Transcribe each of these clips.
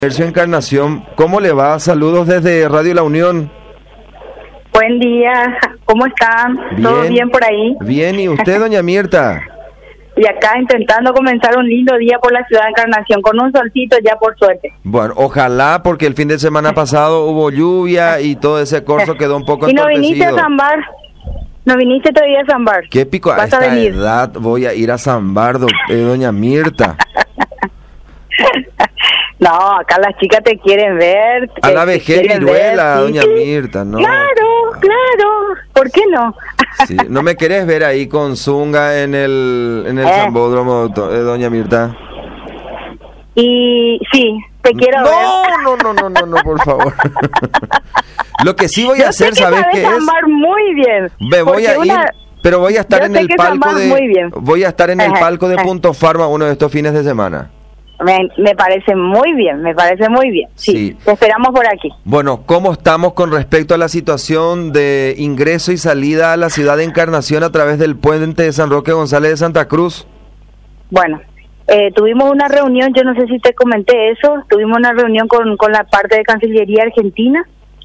Comercio Encarnación, ¿cómo le va? Saludos desde Radio La Unión. Buen día, ¿cómo están? Bien. ¿Todo bien por ahí? Bien, ¿y usted, doña Mirta? Y acá intentando comenzar un lindo día por la ciudad de Encarnación, con un solcito ya por suerte. Bueno, ojalá, porque el fin de semana pasado hubo lluvia y todo ese corso quedó un poco ¿Y no viniste a entorpecido. Zambar? ¿No viniste todavía a Zambar? ¿Qué pico? A ¿Vas a esta venir? edad voy a ir a Zambar, doña Mirta. No, acá las chicas te quieren ver. A la te vejez quieren viruela, ver, doña sí. Mirta, ¿no? Claro, ¿por qué no? Sí, ¿no me querés ver ahí con Zunga en el Zambódromo, doña Mirta? Y sí, te quiero ver. No, por favor. Lo que sí voy a Yo sé hacer, que ¿sabes sabes qué es? Zambar muy bien. Me voy a ir, pero voy a estar Yo en sé el que palco zambás muy bien. voy a estar en el Ajá, palco de ajá. Punto Farma uno de estos fines de semana. Me parece muy bien, Sí, Sí. te esperamos por aquí. Bueno, ¿cómo estamos con respecto a la situación de ingreso y salida a la ciudad de Encarnación a través del puente de San Roque González de Santa Cruz? Bueno, tuvimos una reunión, yo no sé si te comenté eso, tuvimos una reunión con la parte de Cancillería Argentina,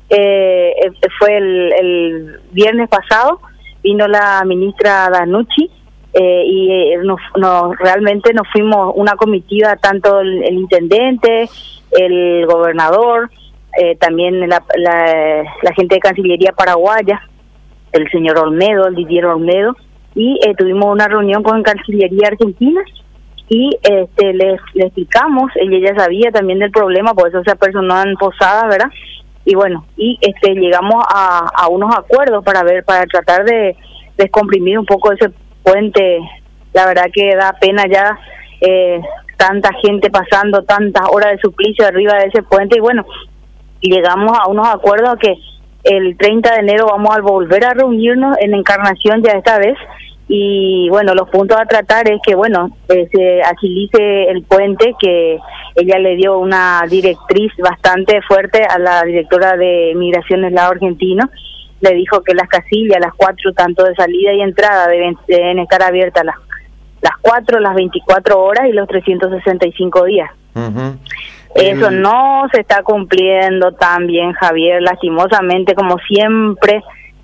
fue el viernes pasado, vino la ministra Danucci, y realmente nos fuimos una comitiva, tanto el intendente, el gobernador, también la gente de Cancillería paraguaya, el señor Olmedo, el Didier Olmedo, y tuvimos una reunión con Cancillería Argentina y le explicamos, ella ya sabía también del problema, por eso se apersonó en Posadas, ¿verdad? Y bueno, y llegamos a unos acuerdos para tratar de descomprimir un poco ese puente. La verdad que da pena ya tanta gente pasando tantas horas de suplicio arriba de ese puente, y bueno, llegamos a unos acuerdos que el 30 de enero vamos a volver a reunirnos en Encarnación ya esta vez, y bueno, los puntos a tratar es que bueno, se agilice el puente, que ella le dio una directriz bastante fuerte a la directora de Migraciones Lado Argentino. Le dijo que las casillas, las 4, tanto de salida y entrada, deben estar abiertas las 4, las 24 horas y los 365 días. Uh-huh. Eso no se está cumpliendo tan bien, Javier. Lastimosamente, como siempre,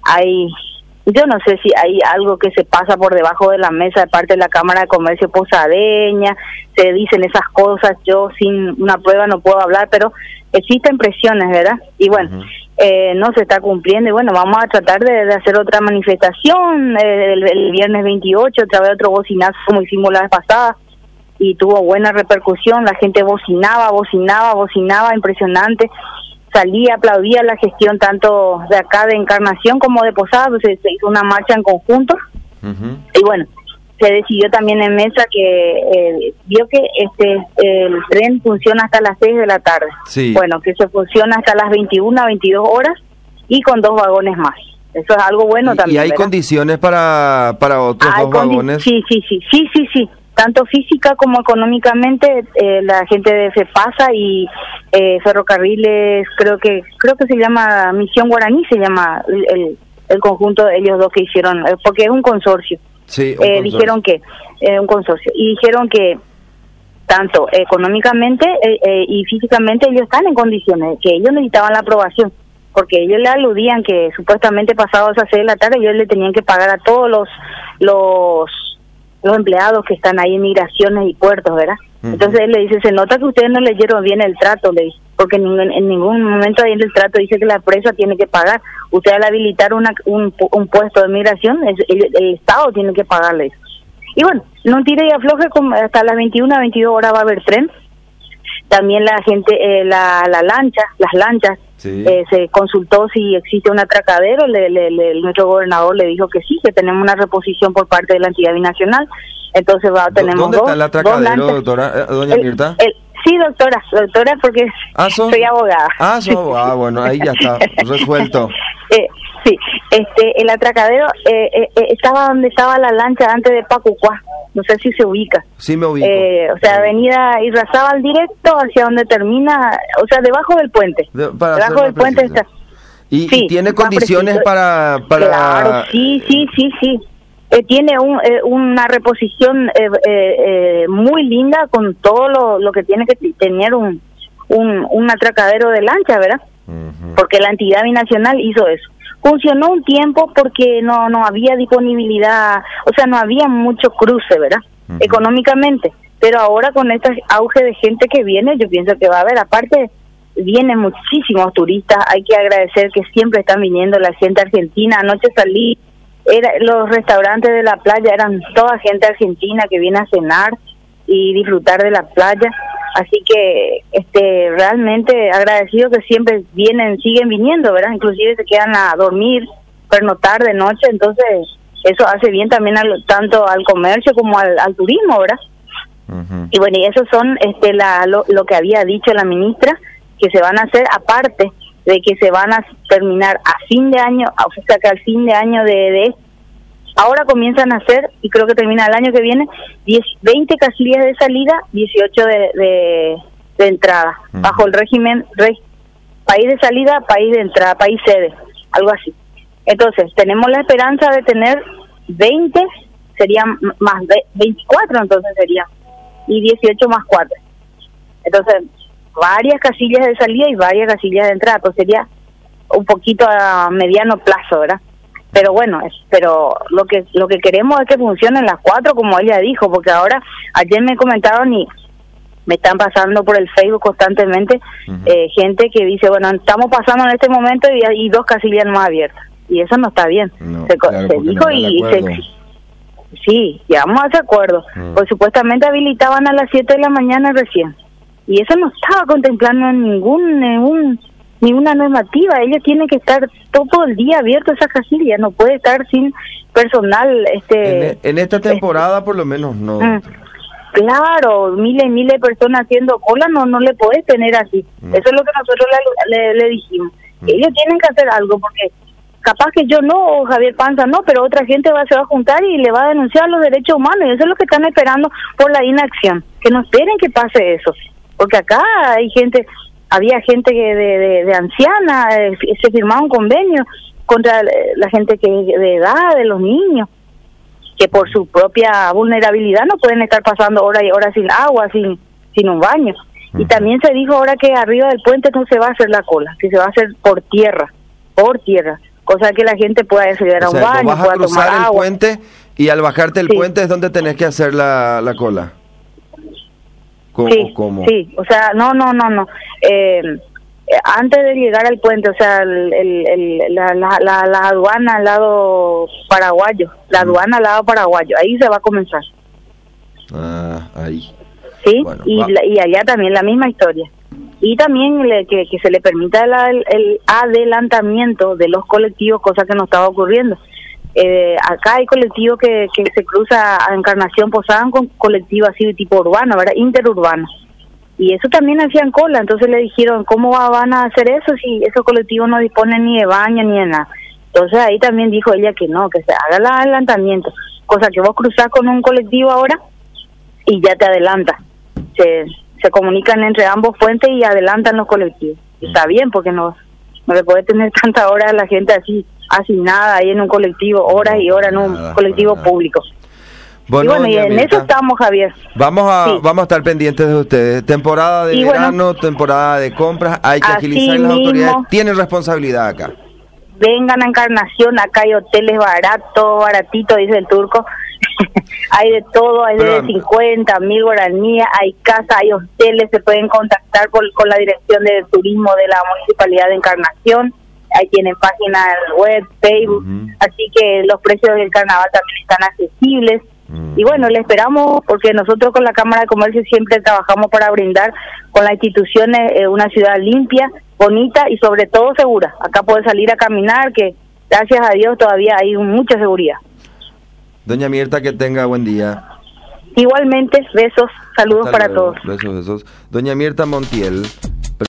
yo no sé si hay algo que se pasa por debajo de la mesa de parte de la Cámara de Comercio Posadeña, se dicen esas cosas, yo sin una prueba no puedo hablar, pero existen presiones, ¿verdad? Y bueno, no se está cumpliendo, y bueno, vamos a tratar de hacer otra manifestación el viernes 28, otra vez otro bocinazo como hicimos la vez pasada, y tuvo buena repercusión, la gente bocinaba, impresionante, salía, aplaudía la gestión tanto de acá de Encarnación como de Posadas, pues se hizo una marcha en conjunto. Uh-huh. Y bueno, se decidió también en mesa que vio que el tren funciona hasta las 6 de la tarde. Sí. Bueno, que se funciona hasta las 21, 22 horas y con 2 vagones más. Eso es algo bueno también. ¿Y hay ¿verdad? Condiciones para otros 2 vagones? Sí. Tanto física como económicamente, la gente de FEPASA y Ferrocarriles, creo que se llama Misión Guaraní, se llama el conjunto de ellos dos que hicieron, porque es un consorcio. Sí, consorcio. Dijeron que un consorcio, y dijeron que tanto económicamente y físicamente ellos están en condiciones, que ellos necesitaban la aprobación, porque ellos le aludían que supuestamente pasado esas 6 de la tarde ellos le tenían que pagar a todos los empleados que están ahí en migraciones y puertos, ¿verdad? Uh-huh. Entonces él le dice, se nota que ustedes no leyeron bien el trato, le dice, porque en ningún momento ahí en el trato dice que la empresa tiene que pagar. Usted al habilitar un puesto de migración, el Estado tiene que pagarle eso. Y bueno, no tire y afloje, hasta las 21, 22 horas va a haber tren. También la gente, las lanchas, sí. Se consultó si existe un atracadero, nuestro gobernador le dijo que sí, que tenemos una reposición por parte de la entidad binacional, entonces tenemos ¿Dónde está el atracadero, doctora, doña Mirta? Sí, doctora, porque soy abogada. Soy abogada, bueno, ahí ya está, resuelto. Sí, el atracadero estaba donde estaba la lancha antes de Pacucuá, no sé si se ubica. Sí, me ubico. O sea, avenida Irrazábal directo hacia donde termina, o sea, debajo del puente. Debajo del puente está. ¿Y tiene condiciones para...? Claro, sí. Tiene una reposición muy linda, con todo lo que tiene que tener un un atracadero de lancha, ¿verdad? Porque la entidad binacional hizo eso. Funcionó un tiempo porque no había disponibilidad, o sea, no había mucho cruce, ¿verdad? Económicamente. Pero ahora con este auge de gente que viene, yo pienso que va a haber, aparte, vienen muchísimos turistas, hay que agradecer que siempre están viniendo la gente argentina. Anoche salí, los restaurantes de la playa eran toda gente argentina que viene a cenar y disfrutar de la playa. Así que realmente agradecido que siempre siguen viniendo, ¿verdad? Inclusive se quedan a dormir, pernoctar de noche, entonces eso hace bien también tanto al comercio como al turismo, ¿verdad? Y bueno, y eso son lo que había dicho la ministra, que se van a hacer, aparte de que se van a terminar a fin de año, o sea que al fin de año de ahora comienzan a hacer, y creo que termina el año que viene, 20 casillas de salida, 18 de entrada, bajo el régimen país de salida, país de entrada, país sede, algo así. Entonces, tenemos la esperanza de tener 20, serían más 24, entonces serían, y 18 más 4. Entonces, varias casillas de salida y varias casillas de entrada, pues sería un poquito a mediano plazo, ¿verdad? Pero bueno, pero lo que queremos es que funcionen las 4, como ella dijo, porque ahora, ayer me comentaron y me están pasando por el Facebook constantemente gente que dice, bueno, estamos pasando en este momento y 2 casillas no abiertas, y eso no está bien. No, se dijo no sí, llegamos a ese acuerdo, pues supuestamente habilitaban a las 7 de la mañana recién, y eso no estaba contemplando en ninguna normativa. Ellos tienen que estar todo el día abiertos esa casilla, no puede estar sin personal. En esta temporada por lo menos no. Claro, miles y miles de personas haciendo cola, no le podés tener así. Eso es lo que nosotros le dijimos. Ellos tienen que hacer algo, porque capaz que yo no, o Javier Panza no, pero otra gente se va a juntar y le va a denunciar los derechos humanos, y eso es lo que están esperando por la inacción, que no esperen que pase eso, porque acá había gente de anciana, se firmaba un convenio contra la gente de edad, de los niños, que por su propia vulnerabilidad no pueden estar pasando horas y horas sin agua, sin un baño. Y también se dijo ahora que arriba del puente no se va a hacer la cola, que se va a hacer por tierra, cosa que la gente pueda acceder a un baño, vas a pueda cruzar tomar el agua. puente y al bajarte el puente es donde tenés que hacer la cola. ¿Cómo? Sí, o sea, no. Antes de llegar al puente, o sea, la aduana al lado paraguayo, ahí se va a comenzar. Ahí. Sí, bueno, y allá también la misma historia. Y también que se le permita el adelantamiento de los colectivos, cosa que no estaba ocurriendo. Acá hay colectivos que se cruza a Encarnación Posada con colectivos así de tipo urbano, ¿verdad? Interurbano. Y eso también hacían cola, entonces le dijeron, ¿cómo van a hacer eso si esos colectivos no disponen ni de baño ni de nada? Entonces ahí también dijo ella que no, que se haga el adelantamiento, cosa que vos cruzás con un colectivo ahora y ya te adelanta. Se comunican entre ambos puentes y adelantan los colectivos. Está bien, porque no le puede tener tanta hora a la gente así asignada ahí en un colectivo, horas y horas en un colectivo público. Bueno, y en eso estamos, Javier. Vamos a estar pendientes de ustedes. Temporada de verano, temporada de compras, hay que agilizar, las autoridades tienen responsabilidad acá. Vengan a Encarnación, acá hay hoteles baratitos, dice el turco. Hay de todo, hay de 50, 1000 guaraníes, hay casas, hay hoteles, se pueden contactar con la dirección de turismo de la Municipalidad de Encarnación. Ahí tienen página web, Facebook, así que los precios del carnaval también están accesibles. Y bueno, le esperamos, porque nosotros con la Cámara de Comercio siempre trabajamos para brindar con las instituciones una ciudad limpia, bonita y sobre todo segura. Acá puede salir a caminar, que gracias a Dios todavía hay mucha seguridad. Doña Mirta, que tenga buen día. Igualmente, besos, saludos para todos. Besos. Doña Mirta Montiel.